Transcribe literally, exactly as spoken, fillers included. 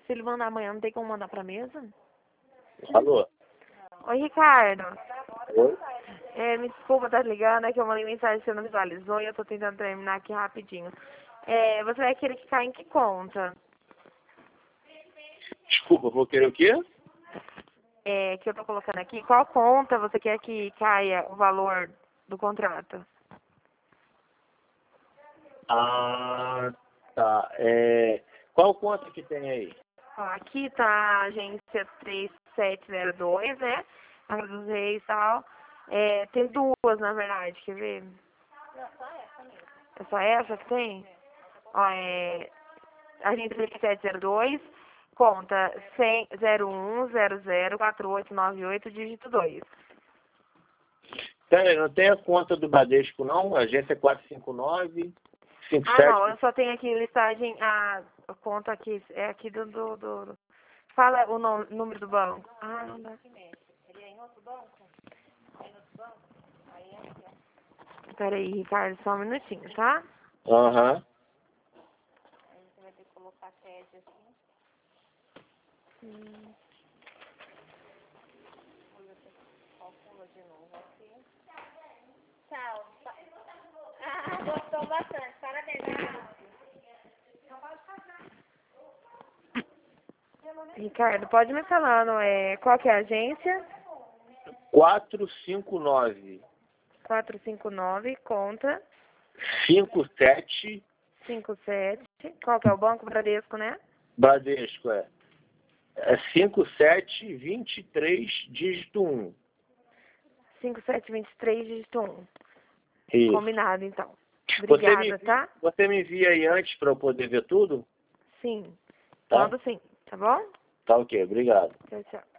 Se ele mandar amanhã, não tem como mandar pra mesa? Alô? Oi, Ricardo. Oi? É, me desculpa estar ligando, é que eu mandei mensagem que você não visualizou e eu tô tentando terminar aqui rapidinho. É, você vai querer que caia em que conta? Desculpa, vou querer o quê? É, que eu tô colocando aqui. Qual conta você quer que caia o valor do contrato? Ah, tá. É... Qual conta que tem aí? Ó, aqui tá a agência três sete zero dois, né? A Casa dos Reis e tal. É, tem duas, na verdade, quer ver? É só essa que tem? Ó, é agência três sete zero dois, conta cem, zero um zero zero quatro oito nove oito, dígito dois. Pera aí, não tem a conta do Bradesco, não? Agência quatro cinco nove, cinco Ah, não, sete. eu só tenho aqui listagem, a, a conta aqui, é aqui do, do, do... Fala o nome, número do banco. Ah, não dá. Peraí, Ricardo, só um minutinho, tá? Aham. Você vai ter que colocar teste assim. Hum. Calcula de novo aqui. Tchau. Ah, gostou bastante. Parabéns. Ricardo, pode me falando, é, qual que é a agência? quatro cinco nove, quatro cinco nove, conta, cinco sete, cinco sete. Qual que é o banco? Bradesco, né? Bradesco, é. É cinco sete dois três, dígito um. cinco sete dois três, dígito um. Isso. Combinado, então. Você me, Obrigada, tá? você me envia aí antes para eu poder ver tudo? Sim. Tá? Mando sim, tá bom? Tá ok, obrigado. Tchau, tchau.